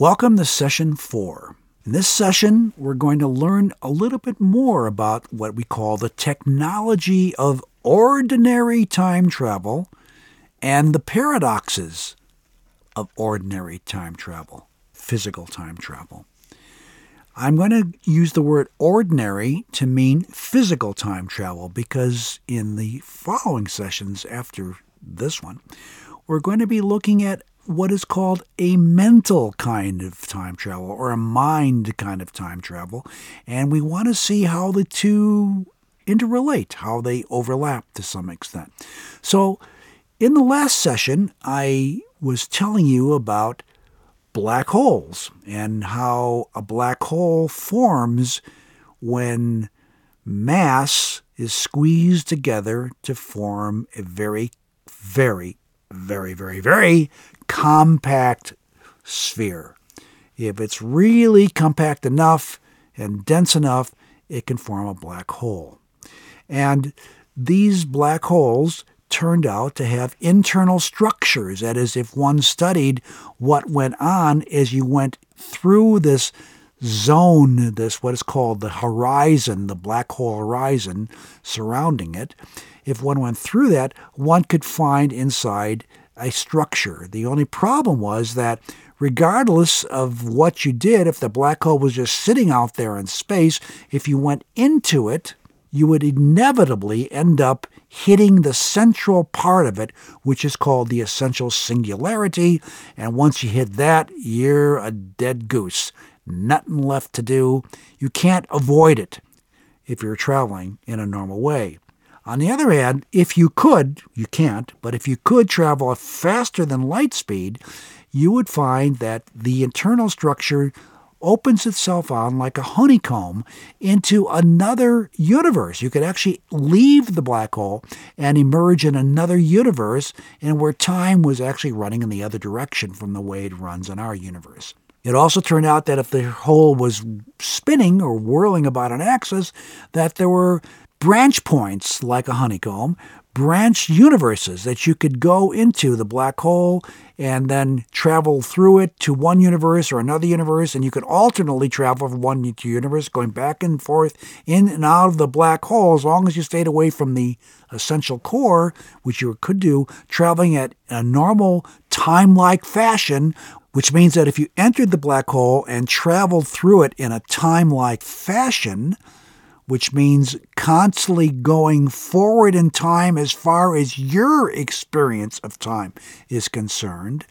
Welcome to Session 4. In this session, we're going to learn a little bit more about what we call the technology of ordinary time travel and the paradoxes of ordinary time travel, physical time travel. I'm going to use the word ordinary to mean physical time travel because in the following sessions after this one, we're going to be looking at what is called a mental kind of time travel or a mind kind of time travel. And we want to see how the two interrelate, how they overlap to some extent. So in the last session, I was telling you about black holes and how a black hole forms when mass is squeezed together to form a very compact sphere. If it's really compact enough and dense enough, it can form a black hole. And these black holes turned out to have internal structures. That is, if one studied what went on as you went through this zone, this what is called the horizon, the black hole horizon surrounding it, if one went through that, one could find inside a structure. The only problem was that regardless of what you did, if the black hole was just sitting out there in space, if you went into it, you would inevitably end up hitting the central part of it, which is called the essential singularity. And once you hit that, you're a dead goose. Nothing left to do. You can't avoid it if you're traveling in a normal way. On the other hand, if you could, you can't, but if you could travel faster than light speed, you would find that the internal structure opens itself on like a honeycomb into another universe. You could actually leave the black hole and emerge in another universe, and where time was actually running in the other direction from the way it runs in our universe. It also turned out that if the hole was spinning or whirling about an axis, that there were branch points like a honeycomb, branch universes that you could go into the black hole and then travel through it to one universe or another universe, and you could alternately travel from one universe, going back and forth in and out of the black hole as long as you stayed away from the essential core, which you could do, traveling at a normal time-like fashion, which means that if you entered the black hole and traveled through it in a time-like fashion, which means constantly going forward in time as far as your experience of time is concerned,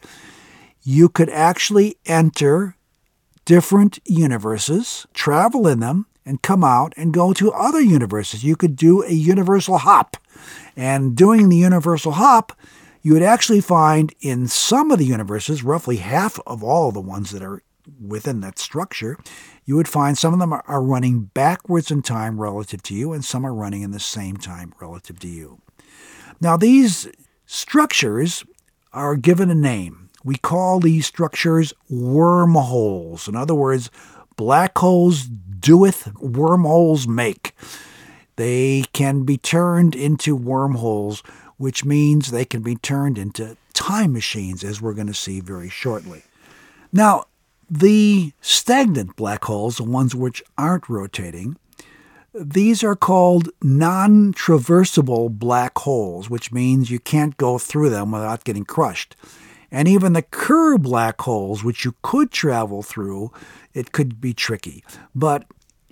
you could actually enter different universes, travel in them, and come out and go to other universes. You could do a universal hop. And doing the universal hop, you would actually find in some of the universes, roughly half of all the ones that are within that structure, you would find some of them are running backwards in time relative to you, and some are running in the same time relative to you. Now, these structures are given a name. We call these structures wormholes. In other words, black holes doeth, wormholes make. They can be turned into wormholes, which means they can be turned into time machines, as we're going to see very shortly. Now, the stagnant black holes, the ones which aren't rotating, these are called non-traversable black holes, which means you can't go through them without getting crushed. And even the Kerr black holes, which you could travel through, it could be tricky. But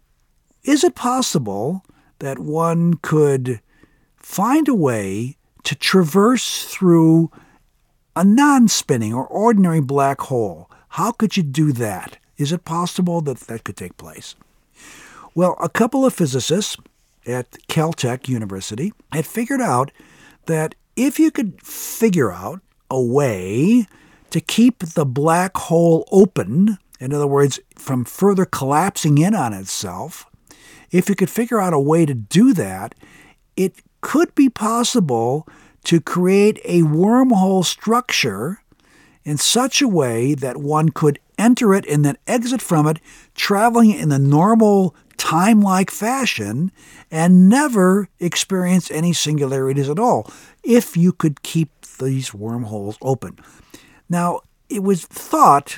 is it possible that one could find a way to traverse through a non-spinning or ordinary black hole? How could you do that? Is it possible that that could take place? Well, a couple of physicists at Caltech University had figured out that if you could figure out a way to keep the black hole open, in other words, from further collapsing in on itself, if you could figure out a way to do that, it could be possible to create a wormhole structure in such a way that one could enter it and then exit from it, traveling in the normal time-like fashion and never experience any singularities at all, if you could keep these wormholes open. Now, it was thought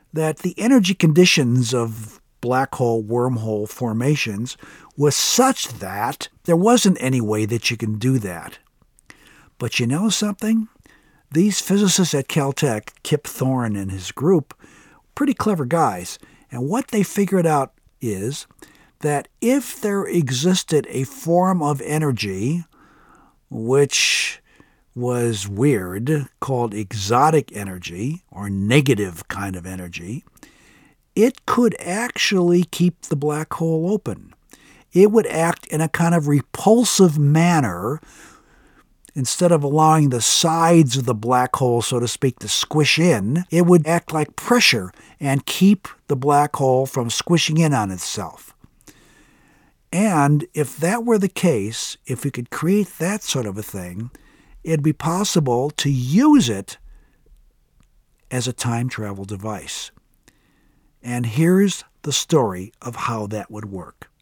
that the energy conditions of black hole wormhole formations was such that there wasn't any way that you can do that. But you know something? These physicists at Caltech, Kip Thorne and his group, pretty clever guys, and what they figured out is that if there existed a form of energy which was weird, called exotic energy or negative kind of energy, it could actually keep the black hole open. It would act in a kind of repulsive manner. Instead of allowing the sides of the black hole, so to speak, to squish in, it would act like pressure and keep the black hole from squishing in on itself. And if that were the case, if we could create that sort of a thing, it'd be possible to use it as a time travel device. And here's the story of how that would work.